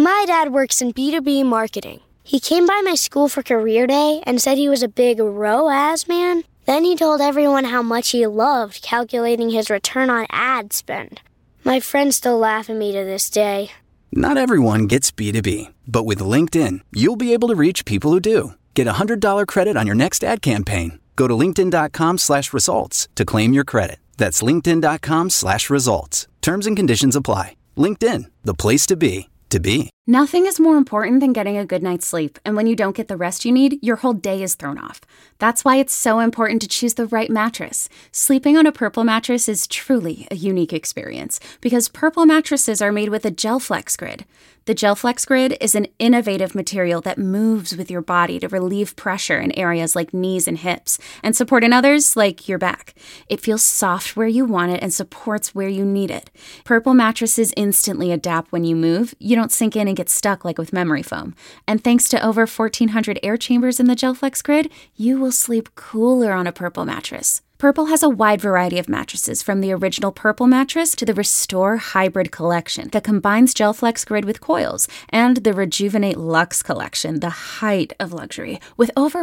My dad works in B2B marketing. He came by my school for career day and said he was a big ROAS man. Then he told everyone how much he loved calculating his return on ad spend. My friends still laugh at me to this day. Not everyone gets B2B, but with LinkedIn, you'll be able to reach people who do. Get a $100 credit on your next ad campaign. Go to linkedin.com/results to claim your credit. That's linkedin.com/results. Terms and conditions apply. LinkedIn, the place to be, to be. Nothing is more important than getting a good night's sleep, and when you don't get the rest you need, your whole day is thrown off. That's why it's so important to choose the right mattress. Sleeping on a Purple mattress is truly a unique experience because Purple mattresses are made with a GelFlex Grid. The GelFlex Grid is an innovative material that moves with your body to relieve pressure in areas like knees and hips and support in others like your back. It feels soft where you want it and supports where you need it. Purple mattresses instantly adapt when you move. You don't sink in and get stuck like with memory foam. And thanks to over 1,400 air chambers in the GelFlex Grid, you will sleep cooler on a Purple mattress. Purple has a wide variety of mattresses, from the original Purple mattress to the Restore Hybrid collection that combines GelFlex Grid with coils, and the Rejuvenate Luxe collection, the height of luxury, with over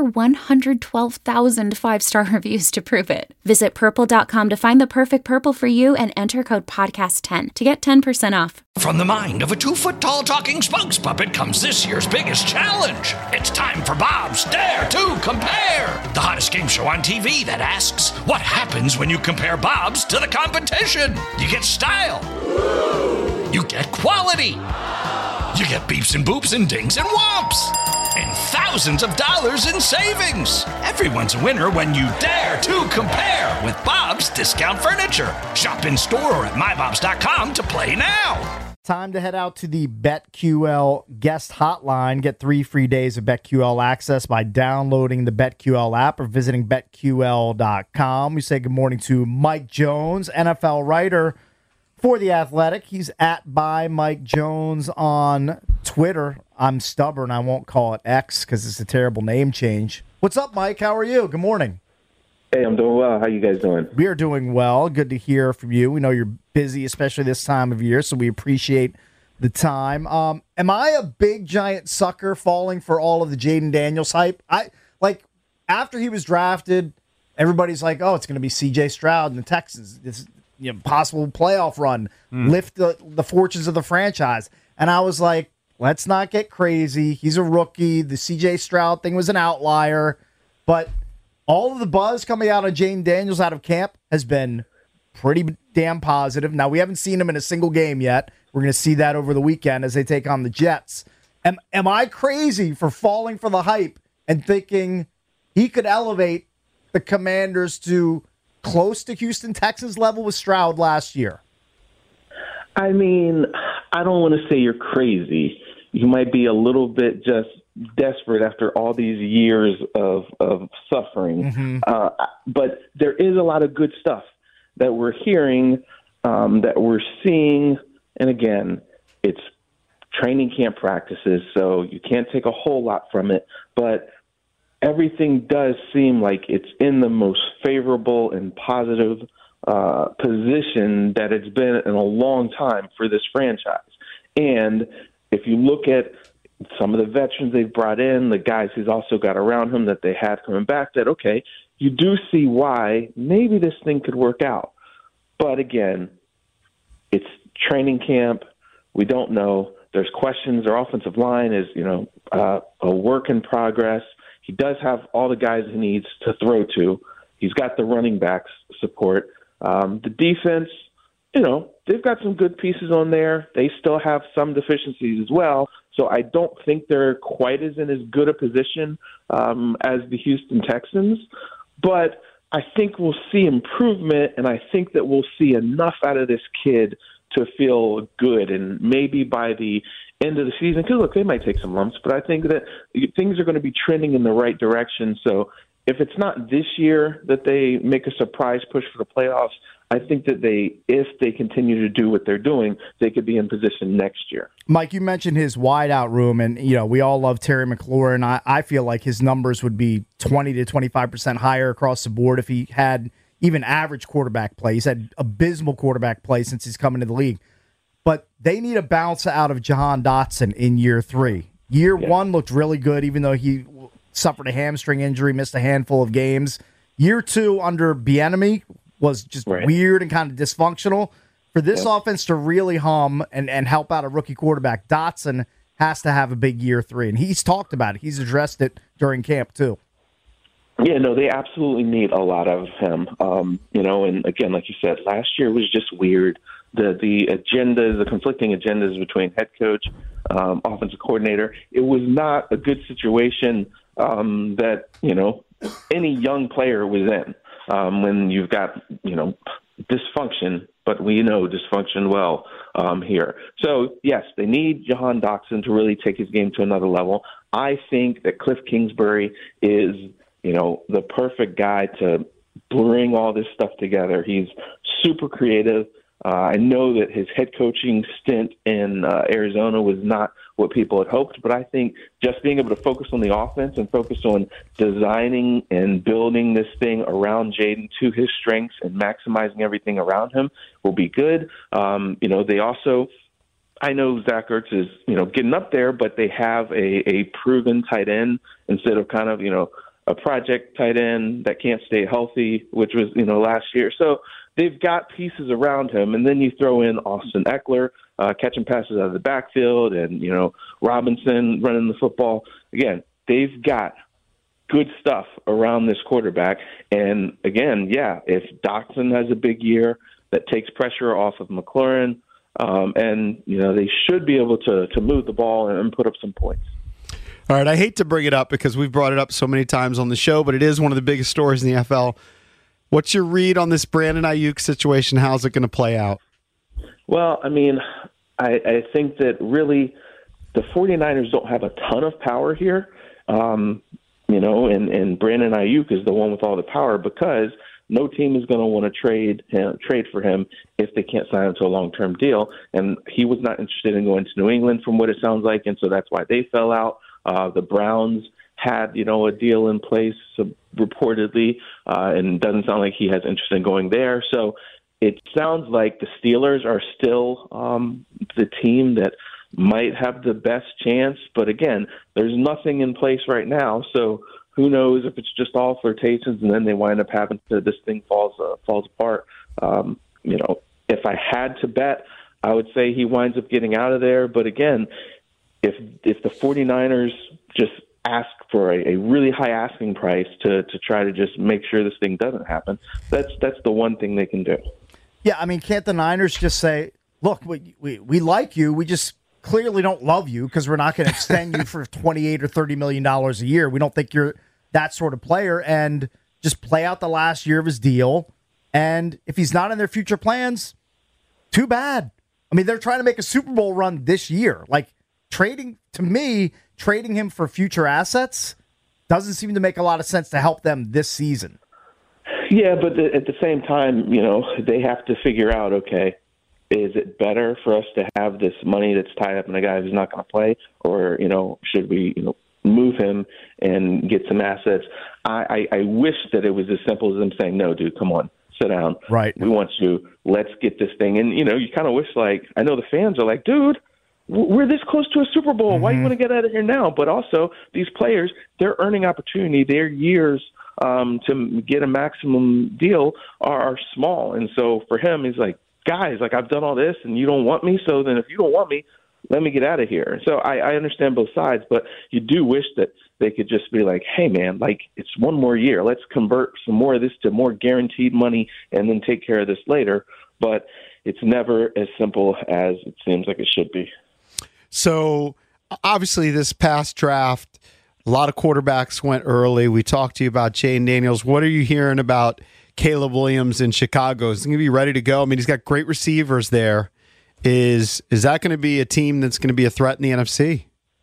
112,000 five-star reviews to prove it. Visit purple.com to find the perfect Purple for you and enter code podcast10 to get 10% off. From the mind of a 2-foot-tall talking spokes puppet comes this year's biggest challenge. It's time for Bob's Dare to Compare, the hottest game show on TV that asks, what happens when you compare Bob's to the competition? You get style. You get quality. You get beeps and boops and dings and whomps. And thousands of dollars in savings. Everyone's a winner when you dare to compare with Bob's Discount Furniture. Shop in store or at mybobs.com to play now. Time to head out to the BetQL guest hotline. Get 3 free days of BetQL access by downloading the BetQL app or visiting BetQL.com. We say good morning to Mike Jones, NFL writer for The Athletic. He's at by Mike Jones on Twitter. I'm stubborn. I won't call it X because it's a terrible name change. What's up, Mike? How are you? Good morning. Hey, I'm doing well. How you guys doing? We are doing well. Good to hear from you. We know you're busy, especially this time of year, so we appreciate the time. Am I a big, giant sucker falling for all of the Jayden Daniels hype? After he was drafted, everybody's like, oh, it's going to be C.J. Stroud and the Texans. This possible playoff run, lift the fortunes of the franchise. And I was like, let's not get crazy. He's a rookie. The C.J. Stroud thing was an outlier. But all of the buzz coming out of Jayden Daniels out of camp has been pretty damn positive. Now, we haven't seen him in a single game yet. We're going to see that over the weekend as they take on the Jets. Am I crazy for falling for the hype and thinking he could elevate the Commanders to close to Houston Texans level with Stroud last year? I mean, I don't want to say you're crazy. You might be a little bit just desperate after all these years of suffering. But there is a lot of good stuff that we're hearing, that we're seeing. And again, it's training camp practices, so you can't take a whole lot from it. But everything does seem like it's in the most favorable and positive position that it's been in a long time for this franchise. And if you look at some of the veterans they've brought in, the guys he's also got around him that they had coming back, that, okay, you do see why maybe this thing could work out. But again, it's training camp. We don't know. There's questions. Their offensive line is, a work in progress. He does have all the guys he needs to throw to. He's got the running backs support. The defense, they've got some good pieces on there. They still have some deficiencies as well. So I don't think they're quite in as good a position as the Houston Texans. But I think we'll see improvement, and I think that we'll see enough out of this kid to feel good. And maybe by the end of the season, because, look, they might take some lumps, but I think that things are going to be trending in the right direction. So if it's not this year that they make a surprise push for the playoffs, I think that if they continue to do what they're doing, they could be in position next year. Mike, you mentioned his wideout room, and we all love Terry McLaurin. I feel like his numbers would be 20 to 25% higher across the board if he had even average quarterback play. He's had abysmal quarterback play since he's come into the league. but they need a bounce out of Jahan Dotson in year 3. Year 1 looked really good, even though he suffered a hamstring injury, missed a handful of games. Year 2 under Bieniemy was just weird and kind of dysfunctional. For this offense to really hum and help out a rookie quarterback, Dotson has to have a big year 3. And he's talked about it. He's addressed it during camp, too. Yeah, no, they absolutely need a lot of him. And again, like you said, last year was just weird. The agendas, the conflicting agendas between head coach, offensive coordinator. It was not a good situation that, any young player was in when you've got, dysfunction, but we know dysfunction well here. So, yes, they need Jahan Dotson to really take his game to another level. I think that Cliff Kingsbury is, the perfect guy to bring all this stuff together. He's super creative. I know that his head coaching stint in Arizona was not what people had hoped, but I think just being able to focus on the offense and focus on designing and building this thing around Jaden to his strengths and maximizing everything around him will be good. They also, I know Zach Ertz is, getting up there, but they have a proven tight end instead of kind of, a project tight end that can't stay healthy, which was, last year. So they've got pieces around him, and then you throw in Austin Eckler catching passes out of the backfield and, Robinson running the football. Again, they've got good stuff around this quarterback. And, again, if Dotson has a big year, that takes pressure off of McLaurin, and, they should be able to move the ball and put up some points. All right, I hate to bring it up because we've brought it up so many times on the show, but it is one of the biggest stories in the NFL. What's your read on this Brandon Ayuk situation? How's it going to play out? Well, I think that really the 49ers don't have a ton of power here, and Brandon Ayuk is the one with all the power because no team is going to want to trade for him if they can't sign him to a long-term deal. And he was not interested in going to New England from what it sounds like, and so that's why they fell out. The Browns had, a deal in place reportedly, and doesn't sound like he has interest in going there. So it sounds like the Steelers are still the team that might have the best chance. But again, there's nothing in place right now. So who knows if it's just all flirtations and then they wind up having to, this thing falls apart. If I had to bet, I would say he winds up getting out of there. But again, if the 49ers just ask for a really high asking price to try to just make sure this thing doesn't happen, that's the one thing they can do. Yeah, can't the Niners just say, look, we like you, we just clearly don't love you because we're not going to extend you for $28 or $30 million a year. We don't think you're that sort of player, and just play out the last year of his deal. And if he's not in their future plans, too bad. They're trying to make a Super Bowl run this year. Trading him for future assets doesn't seem to make a lot of sense to help them this season. Yeah, but at the same time, they have to figure out, okay, is it better for us to have this money that's tied up in a guy who's not going to play, or, should we, move him and get some assets? I wish that it was as simple as them saying, no, dude, come on, sit down. Right. We want you. Let's get this thing. And, you kind of wish, I know the fans are like, dude, we're this close to a Super Bowl. Mm-hmm. Why do you want to get out of here now? But also, these players, they're earning opportunity. Their years to get a maximum deal are small. And so for him, he's like, guys, I've done all this and you don't want me. So then if you don't want me, let me get out of here. So I understand both sides, but you do wish that they could just be like, hey, man, it's one more year. Let's convert some more of this to more guaranteed money and then take care of this later. But it's never as simple as it seems like it should be. So obviously this past draft, a lot of quarterbacks went early. We talked to you about Jaden Daniels. What are you hearing about Caleb Williams in Chicago? Is he going to be ready to go? He's got great receivers there. Is that going to be a team that's going to be a threat in the NFC?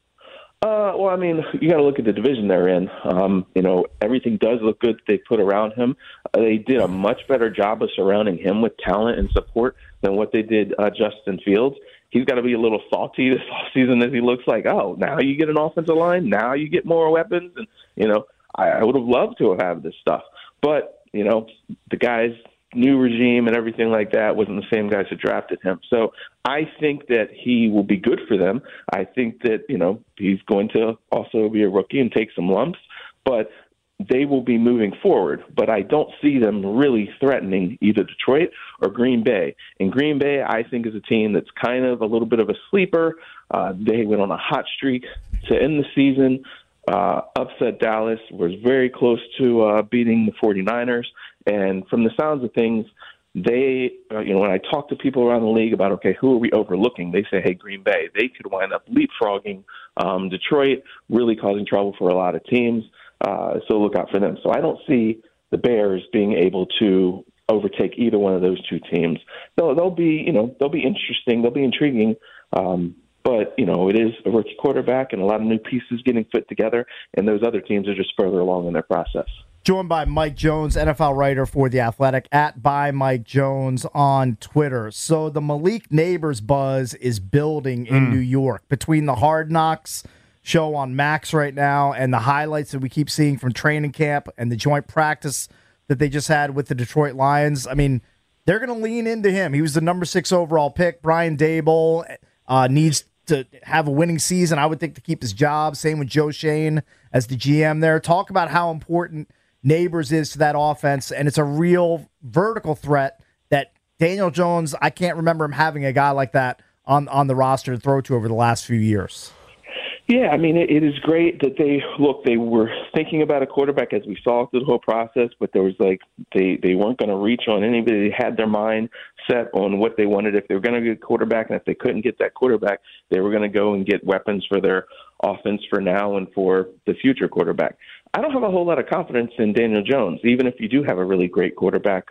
You got to look at the division they're in. Everything does look good they put around him. They did a much better job of surrounding him with talent and support than what they did Justin Fields. He's got to be a little salty this offseason as he looks like, oh, now you get an offensive line, now you get more weapons. And, I would have loved to have had this stuff. But, the guy's new regime and everything like that wasn't the same guys who drafted him. So I think that he will be good for them. I think that, he's going to also be a rookie and take some lumps, but they will be moving forward. But I don't see them really threatening either Detroit or Green Bay. And Green Bay, I think, is a team that's kind of a little bit of a sleeper. They went on a hot streak to end the season. Upset Dallas, was very close to beating the 49ers. And from the sounds of things, they, when I talk to people around the league about, okay, who are we overlooking? They say, hey, Green Bay. They could wind up leapfrogging Detroit, really causing trouble for a lot of teams. So look out for them. So I don't see the Bears being able to overtake either one of those two teams. They'll be interesting. They'll be intriguing. But, it is a rookie quarterback and a lot of new pieces getting fit together, and those other teams are just further along in their process. Joined by Mike Jones, NFL writer for The Athletic, @ByMikeJones on Twitter. So the Malik Neighbors buzz is building in New York between the Hard Knocks show on Max right now and the highlights that we keep seeing from training camp and the joint practice that they just had with the Detroit Lions. I mean, they're going to lean into him. He was the number 6 overall pick. Brian Daboll needs to have a winning season, I would think, to keep his job. Same with Joe Shane as the GM there. Talk about how important Neighbors is to that offense, and it's a real vertical threat that Daniel Jones, I can't remember him having a guy like that on the roster to throw to over the last few years. Yeah, I mean, it is great that they were thinking about a quarterback as we saw through the whole process, but there was they weren't going to reach on anybody. They had their mind set on what they wanted. If they were going to get a quarterback, and if they couldn't get that quarterback, they were going to go and get weapons for their offense for now and for the future quarterback. I don't have a whole lot of confidence in Daniel Jones, even if you do have a really great quarterback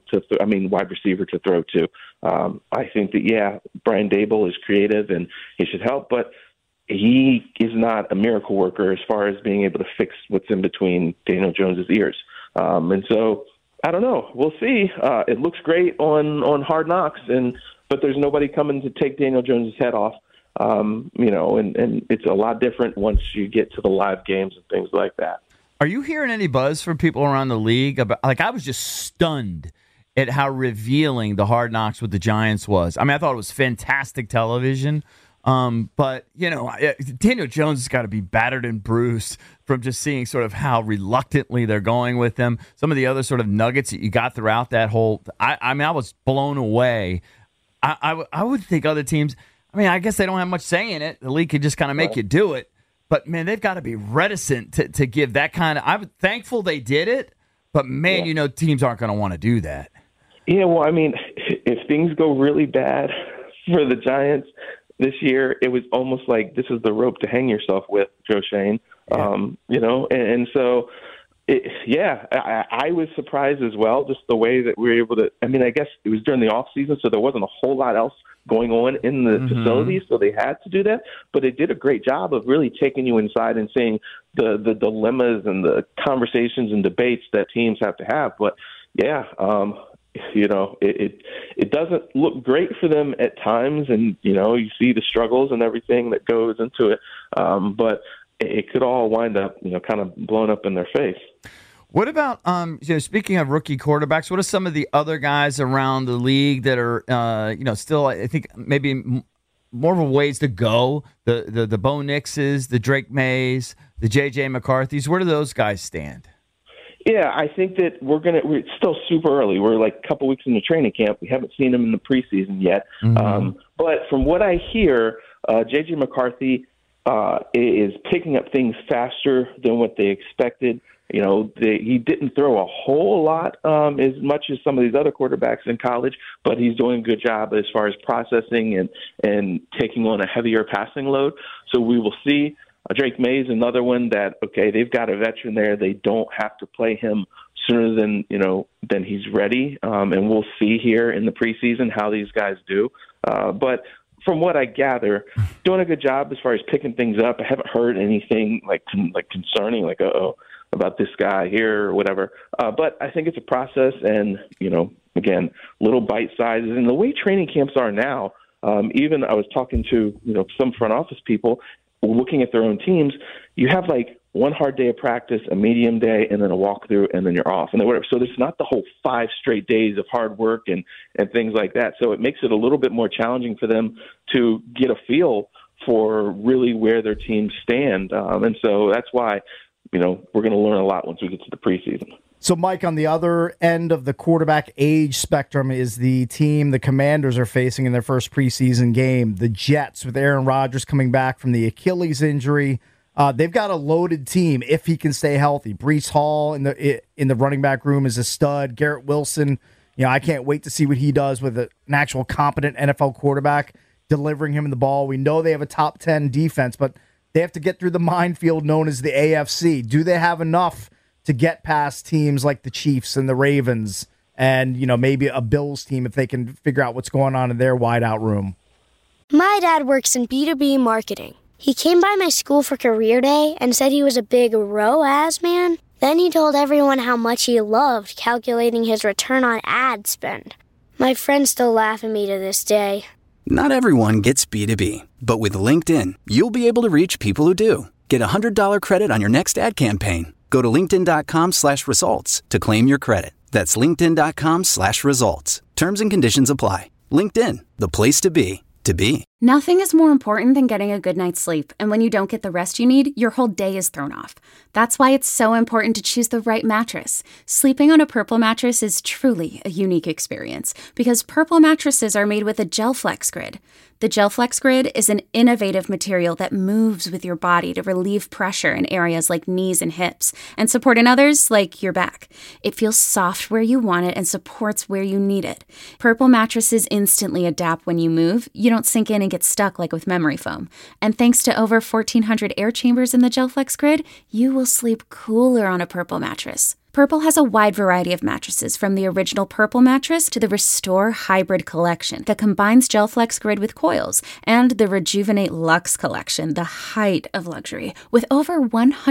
wide receiver to throw to. I think that, Brian Daboll is creative and he should help, but he is not a miracle worker as far as being able to fix what's in between Daniel Jones's ears. And so, I don't know. We'll see. It looks great on Hard Knocks, but there's nobody coming to take Daniel Jones's head off. And it's a lot different once you get to the live games and things like that. Are you hearing any buzz from people around the league about? I was just stunned at how revealing the Hard Knocks with the Giants was. I mean, I thought it was fantastic television. But Daniel Jones has got to be battered and bruised from just seeing sort of how reluctantly they're going with him. Some of the other sort of nuggets that you got throughout that whole. I was blown away. I would think other teams. I mean, I guess they don't have much say in it. The league could just kind of make you do it. But, man, they've got to be reticent to give that kind of – I'm thankful they did it, but, man, teams aren't going to want to do that. Yeah, well, I mean, if things go really bad for the Giants this year, it was almost like this is the rope to hang yourself with, Joe Shane. Yeah. And so – I was surprised as well, just the way that we were able to – I mean, I guess it was during the off season, so there wasn't a whole lot else going on in the facility, so they had to do that. But they did a great job of really taking you inside and seeing the dilemmas and the conversations and debates that teams have to have. But, it doesn't look great for them at times, and, you see the struggles and everything that goes into it. But it could all wind up, kind of blown up in their face. What about, speaking of rookie quarterbacks, what are some of the other guys around the league that are, still, I think, maybe more of a ways to go? The Bo Nixes, the Drake Mays, the J.J. McCarthy's. Where do those guys stand? Yeah, I think that we're still super early. We're like a couple weeks into training camp. We haven't seen them in the preseason yet. But from what I hear, J.J. McCarthy is picking up things faster than what they expected. He didn't throw a whole lot as much as some of these other quarterbacks in college, but he's doing a good job as far as processing and taking on a heavier passing load. So we will see. Drake May is another one that, okay, they've got a veteran there. They don't have to play him sooner than he's ready. And we'll see here in the preseason how these guys do. But from what I gather, doing a good job as far as picking things up. I haven't heard anything like concerning, like, about this guy here or whatever. But I think it's a process and, again, little bite sizes. And the way training camps are now, even I was talking to, some front office people looking at their own teams, you have like one hard day of practice, a medium day, and then a walkthrough, and then you're off. And then whatever. So there's not the whole 5 straight days of hard work and things like that. So it makes it a little bit more challenging for them to get a feel for really where their teams stand. And so that's why, we're going to learn a lot once we get to the preseason. So, Mike, on the other end of the quarterback age spectrum is the team the Commanders are facing in their first preseason game, the Jets, with Aaron Rodgers coming back from the Achilles injury. They've got a loaded team if he can stay healthy. Breece Hall in the running back room is a stud. Garrett Wilson, I can't wait to see what he does with an actual competent NFL quarterback delivering him the ball. We know they have a top 10 defense, but they have to get through the minefield known as the AFC. Do they have enough to get past teams like the Chiefs and the Ravens and, maybe a Bills team if they can figure out what's going on in their wideout room? My dad works in B2B marketing. He came by my school for career day and said he was a big ROAS man. Then he told everyone how much he loved calculating his return on ad spend. My friends still laugh at me to this day. Not everyone gets B2B, but with LinkedIn, you'll be able to reach people who do. Get a $100 credit on your next ad campaign. Go to linkedin.com/results to claim your credit. That's linkedin.com/results. Terms and conditions apply. LinkedIn, the place to be, to be. Nothing is more important than getting a good night's sleep, and when you don't get the rest you need, your whole day is thrown off. That's why it's so important to choose the right mattress. Sleeping on a Purple mattress is truly a unique experience because Purple mattresses are made with a GelFlex Grid. The GelFlex Grid is an innovative material that moves with your body to relieve pressure in areas like knees and hips and support in others like your back. It feels soft where you want it and supports where you need it. Purple mattresses instantly adapt when you move. You don't sink in and get stuck like with memory foam. And thanks to over 1,400 air chambers in the GelFlex Grid, you will sleep cooler on a Purple mattress. Purple has a wide variety of mattresses, from the original Purple mattress to the Restore Hybrid collection that combines GelFlex Grid with coils, and the Rejuvenate Luxe collection, the height of luxury, with over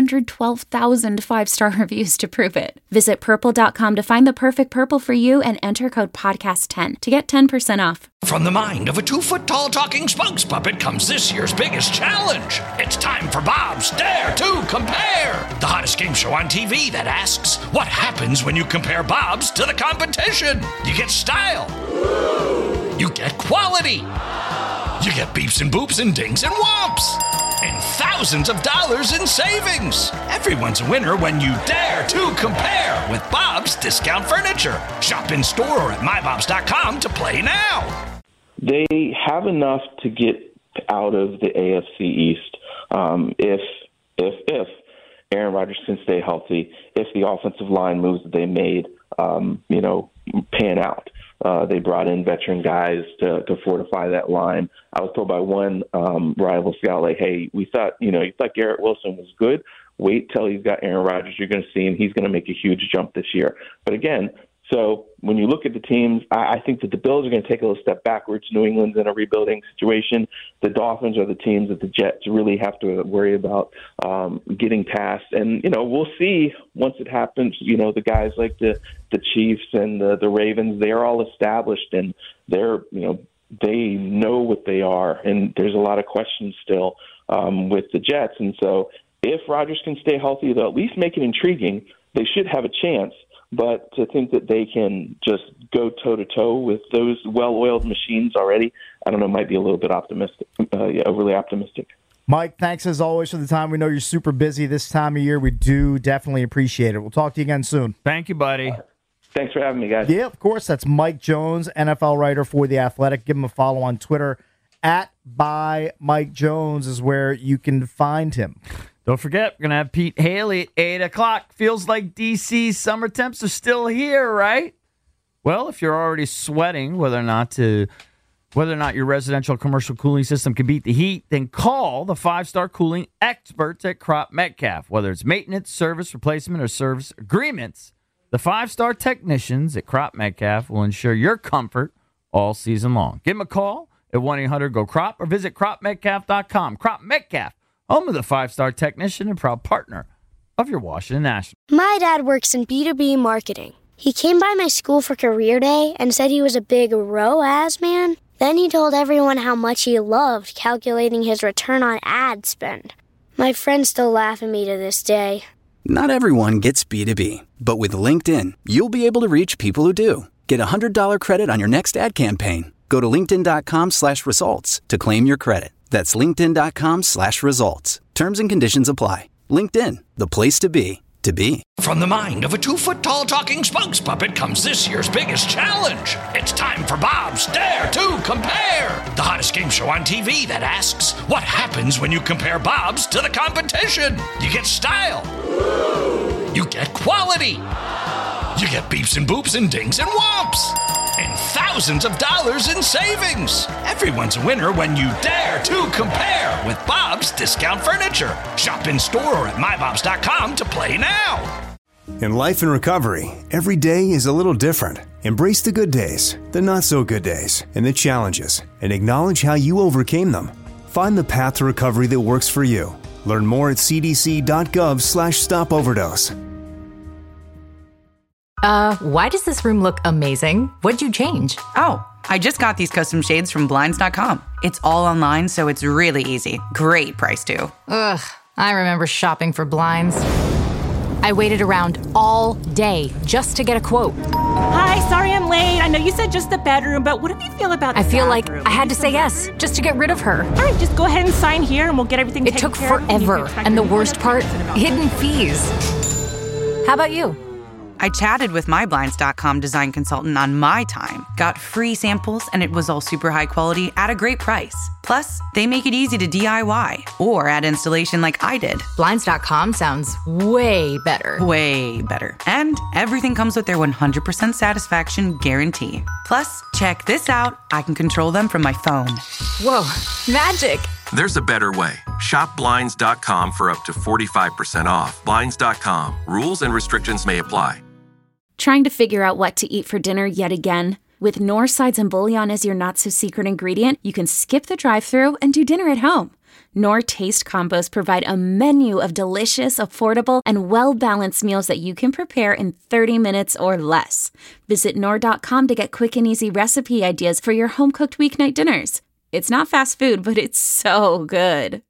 112,000 5-star reviews to prove it. Visit purple.com to find the perfect Purple for you and enter code podcast10 to get 10% off. From the mind of a 2-foot-tall talking spokes puppet comes this year's biggest challenge. It's time for Bob's Dare to Compare, the hottest game show on TV that asks, what happens when you compare Bob's to the competition? You get style. You get quality. You get beeps and boops and dings and whomps. And thousands of dollars in savings. Everyone's a winner when you dare to compare with Bob's Discount Furniture. Shop in store or at mybobs.com to play now. They have enough to get out of the AFC East if Aaron Rodgers can stay healthy, if the offensive line moves that they made, pan out. They brought in veteran guys to fortify that line. I was told by one rival scout, like, hey, you thought Garrett Wilson was good. Wait till he's got Aaron Rodgers. You're going to see him. He's going to make a huge jump this year. But again, so when you look at the teams, I think that the Bills are going to take a little step backwards. New England's in a rebuilding situation. The Dolphins are the teams that the Jets really have to worry about getting past. And, we'll see once it happens. The guys like the Chiefs and the Ravens, they're all established and they're, they know what they are. And there's a lot of questions still with the Jets. And so if Rodgers can stay healthy, they'll at least make it intriguing. They should have a chance. But to think that they can just go toe-to-toe with those well-oiled machines already, I don't know, might be a little bit optimistic, overly optimistic. Mike, thanks as always for the time. We know you're super busy this time of year. We do definitely appreciate it. We'll talk to you again soon. Thank you, buddy. Thanks for having me, guys. Yeah, of course. That's Mike Jones, NFL writer for The Athletic. Give him a follow on Twitter. @ByMikeJones is where you can find him. Don't forget, we're going to have Pete Haley at 8 o'clock. Feels like D.C. summer temps are still here, right? Well, if you're already sweating whether or not your residential commercial cooling system can beat the heat, then call the 5-star cooling experts at Crop Metcalf. Whether it's maintenance, service, replacement, or service agreements, the 5-star technicians at Crop Metcalf will ensure your comfort all season long. Give them a call at 1-800-GO-CROP or visit cropmetcalf.com. Crop Metcalf, home of the 5-star technician and proud partner of your Washington Nationals. My dad works in B2B marketing. He came by my school for career day and said he was a big ROAS man. Then he told everyone how much he loved calculating his return on ad spend. My friends still laugh at me to this day. Not everyone gets B2B, but with LinkedIn, you'll be able to reach people who do. Get a $100 credit on your next ad campaign. Go to linkedin.com/results to claim your credit. That's linkedin.com/results. Terms and conditions apply. LinkedIn, the place to be, to be. From the mind of a 2-foot-tall talking spokes puppet comes this year's biggest challenge. It's time for Bob's Dare to Compare, the hottest game show on TV that asks, what happens when you compare Bob's to the competition? You get style. You get quality. You get beeps and boops and dings and whomps. And thousands of dollars in savings. Everyone's a winner when you dare to compare with Bob's Discount Furniture. Shop in store or at mybobs.com to play now. In life and recovery, every day is a little different. Embrace the good days, the not so good days, and the challenges, and acknowledge how you overcame them. Find the path to recovery that works for you. Learn more at cdc.gov/stopoverdose. Why does this room look amazing? What'd you change? Oh, I just got these custom shades from Blinds.com. It's all online, so it's really easy. Great price, too. Ugh, I remember shopping for blinds. I waited around all day just to get a quote. Hi, sorry I'm late. I know you said just the bedroom, but what do you feel about the I feel bathroom? like I had to say yes just to get rid of her. All right, just go ahead and sign here and we'll get everything It taken took care of. forever, and the worst part, hidden fees. How about you? I chatted with my Blinds.com design consultant on my time, got free samples, and it was all super high quality at a great price. Plus, they make it easy to DIY or add installation like I did. Blinds.com sounds way better. Way better. And everything comes with their 100% satisfaction guarantee. Plus, check this out. I can control them from my phone. Whoa, magic. There's a better way. Shop Blinds.com for up to 45% off. Blinds.com. Rules and restrictions may apply. Trying to figure out what to eat for dinner yet again? With Knorr sides and bouillon as your not-so-secret ingredient, you can skip the drive-thru and do dinner at home. Knorr Taste Combos provide a menu of delicious, affordable, and well-balanced meals that you can prepare in 30 minutes or less. Visit Knorr.com to get quick and easy recipe ideas for your home-cooked weeknight dinners. It's not fast food, but it's so good.